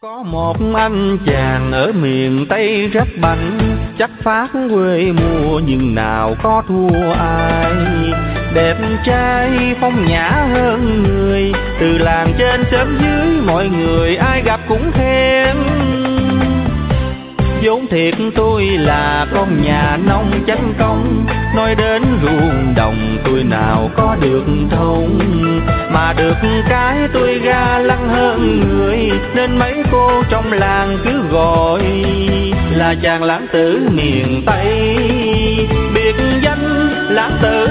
Có một anh chàng ở miền Tây rất bảnh, chắc phát quê mùa nhưng nào có thua ai. Đẹp trai phong nhã hơn người, từ làng trên xóm dưới mọi người ai gặp cũng khen. Vốn thiệt tôi là con nhà nông chánh công, nói đến ruộng đồng tôi nào có được thông. Mà được cái tôi ga lăng hơn người, nên mấy cô trong làng cứ gọi là chàng lãng tử miền Tây. Biệt danh lãng tử